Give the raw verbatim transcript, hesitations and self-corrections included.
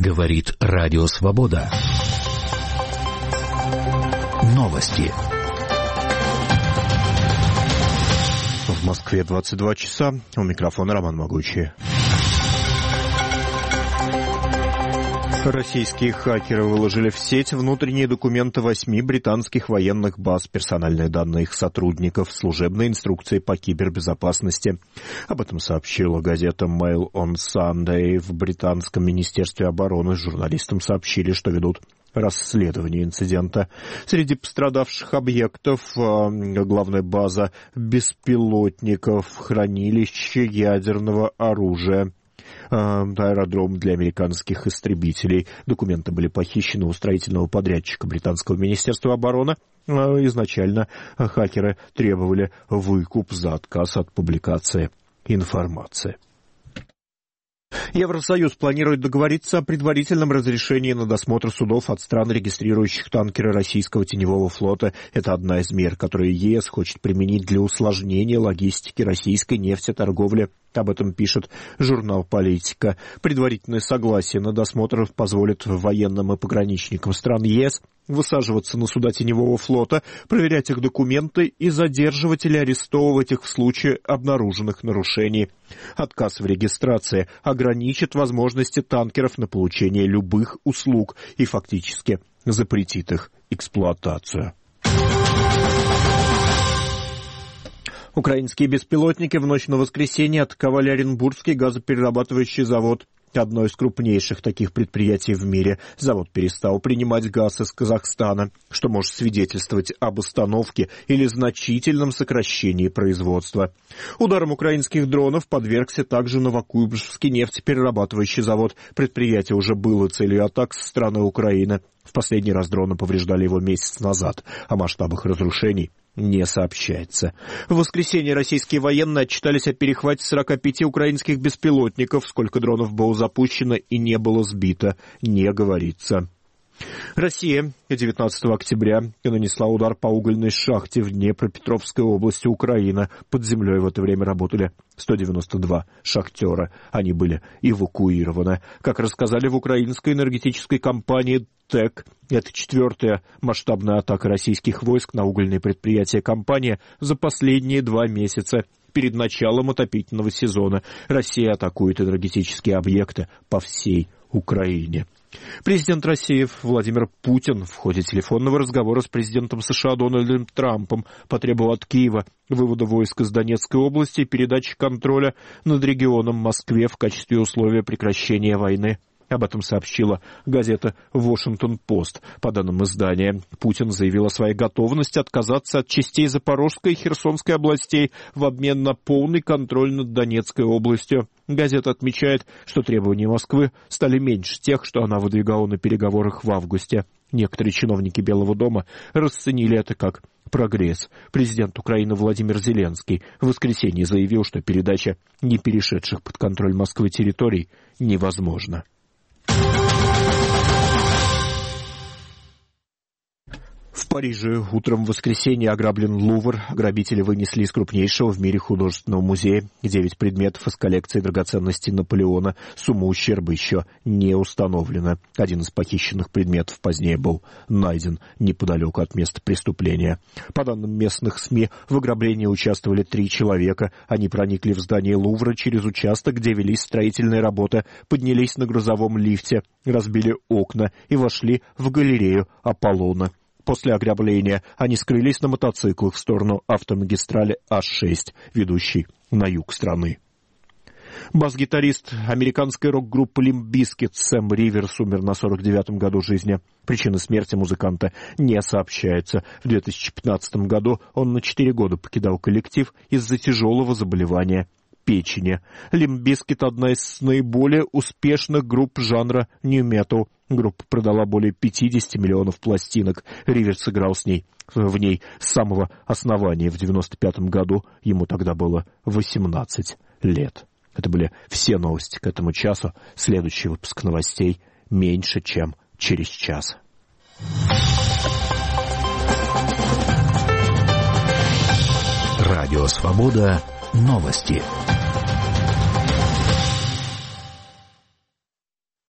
Говорит Радио Свобода. Новости. В Москве двадцать два часа. У микрофона Роман Могучий. Российские хакеры выложили в сеть внутренние документы восьми британских военных баз, персональные данные их сотрудников, служебные инструкции по кибербезопасности. Об этом сообщила газета Mail on Sunday. В британском министерстве обороны журналистам сообщили, что ведут расследование инцидента. Среди пострадавших объектов главная база беспилотников, хранилище ядерного оружия, аэродром для американских истребителей. Документы были похищены у строительного подрядчика британского министерства обороны. Изначально хакеры требовали выкуп за отказ от публикации информации. Евросоюз планирует договориться о предварительном разрешении на досмотр судов от стран, регистрирующих танкеры российского теневого флота. Это одна из мер, которые ЕС хочет применить для усложнения логистики российской нефтеторговли. Об этом пишет журнал «Политика». Предварительное согласие на досмотр позволит военным и пограничникам стран ЕС высаживаться на суда теневого флота, проверять их документы и задерживать или арестовывать их в случае обнаруженных нарушений. Отказ в регистрации ограничит возможности танкеров на получение любых услуг и фактически запретит их эксплуатацию. Украинские беспилотники в ночь на воскресенье атаковали Оренбургский газоперерабатывающий завод. Одно из крупнейших таких предприятий в мире. Завод перестал принимать газ из Казахстана, что может свидетельствовать об остановке или значительном сокращении производства. Ударом украинских дронов подвергся также Новокуйбышевский нефтеперерабатывающий завод. Предприятие уже было целью атак со стороны Украины. В последний раз дроны повреждали его месяц назад. О масштабах разрушений не сообщается. В воскресенье российские военные отчитались о перехвате сорока пяти украинских беспилотников. Сколько дронов было запущено и не было сбито, не говорится. Россия девятнадцатого октября нанесла удар по угольной шахте в Днепропетровской области, Украина. Под землей в это время работали сто девяносто два шахтера. Они были эвакуированы. Как рассказали в украинской энергетической компании ТЭК, это четвертая масштабная атака российских войск на угольные предприятия компании за последние два месяца. Перед началом отопительного сезона Россия атакует энергетические объекты по всей Украине. Президент России Владимир Путин в ходе телефонного разговора с президентом США Дональдом Трампом потребовал от Киева вывода войск из Донецкой области и передачи контроля над регионом Москве в качестве условия прекращения войны. Об этом сообщила газета «Вашингтон-Пост». По данным издания, Путин заявил о своей готовности отказаться от частей Запорожской и Херсонской областей в обмен на полный контроль над Донецкой областью. Газета отмечает, что требования Москвы стали меньше тех, что она выдвигала на переговорах в августе. Некоторые чиновники Белого дома расценили это как прогресс. Президент Украины Владимир Зеленский в воскресенье заявил, что передача не перешедших под контроль Москвы территорий невозможна. В Париже утром в воскресенье ограблен Лувр. Грабители вынесли из крупнейшего в мире художественного музея девять предметов из коллекции драгоценностей Наполеона. Сумма ущерба еще не установлена. Один из похищенных предметов позднее был найден неподалеку от места преступления. По данным местных СМИ, в ограблении участвовали три человека. Они проникли в здание Лувра через участок, где велись строительные работы, поднялись на грузовом лифте, разбили окна и вошли в галерею Аполлона. После ограбления они скрылись на мотоциклах в сторону автомагистрали А шесть, ведущей на юг страны. Бас-гитарист американской рок-группы Limp Bizkit Сэм Риверс умер на сорок девятом году жизни. Причина смерти музыканта не сообщается. В две тысячи пятнадцатом году он на четыре года покидал коллектив из-за тяжелого заболевания печени. Limp Bizkit — одна из наиболее успешных групп жанра нью-метал. Группа продала более пятьдесят миллионов пластинок. Риверс сыграл с ней, в ней с самого основания в девяносто пятом году. Ему тогда было восемнадцать лет. Это были все новости к этому часу. Следующий выпуск новостей меньше, чем через час. Радио Свобода. Новости.